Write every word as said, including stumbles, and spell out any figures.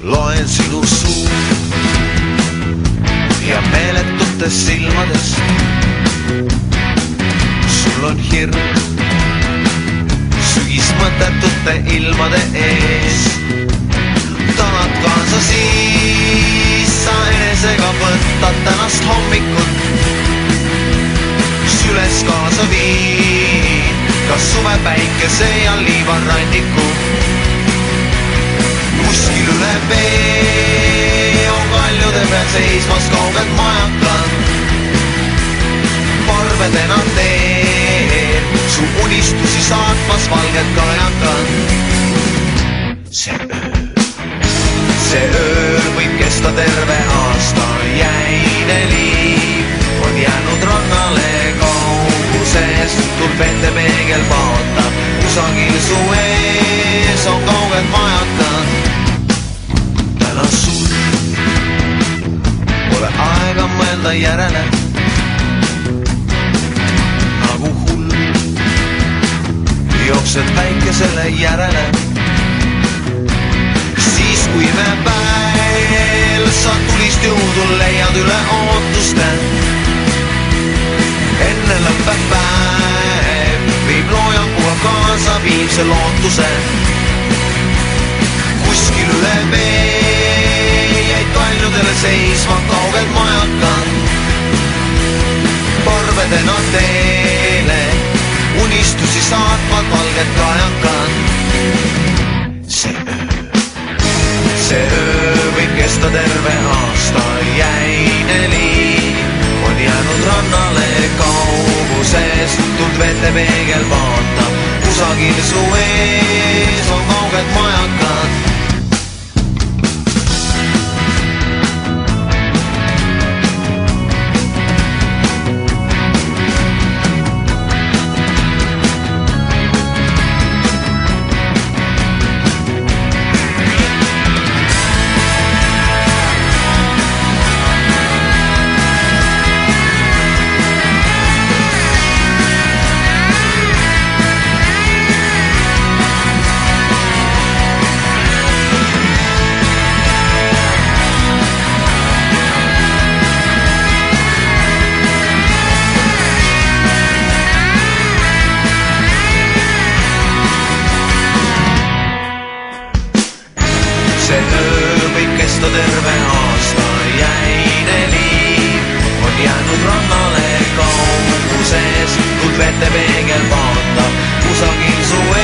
loen sinu suu ja meeletutes silmadest. Sul on hirm sügismõttetute ilmade ees. Tahad kaasa siis sa enesega võtad tänast hommikut. Süles kaasa viid kas suve päikese ja liivaranniku. Kuskil üle vee on kaljude peal seismas kauged majakad. Parvedena teen su unistusi saatmas valged kajakad. See öö, see öö võib kesta terve aasta. Jäine liiv on jäänud rannale kauguses. Tul vete peegel vaatab, kusagil su ees on kauged majakad. Täna sul pole aega mõelda järele. Nagu hull jooksed päikesele järele. Siis kui me päev sa tulist jõudu leiad üle ootuste. Enne lõppeb päev viib loojanguga kaasa viimse lootuse. Kuskil üle vee jäid kaljudele seisma kauged majakad. Parvedena teele unistusi saatvad valged kajakad. See öö, see öö võib kesta terve aasta. Jäine liiv on jäänud rannale kauguses. Tuld vete peegel vaatab, kusagil su ees on kauged majakad. See öö võib kesta terve aasta. Jäine liiv on jäänud rannale kauguses. Tuld vete peegel vaatab, kusagil su